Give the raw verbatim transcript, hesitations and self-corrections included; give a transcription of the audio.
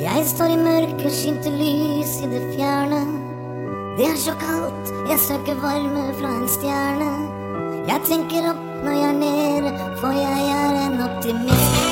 Jeg står i mørket, skinte lys i det fjerne. Det er så kaldt, jeg søker varme fra en stjerne. Jeg tenker opp når jeg er nede, for jeg er en optimist.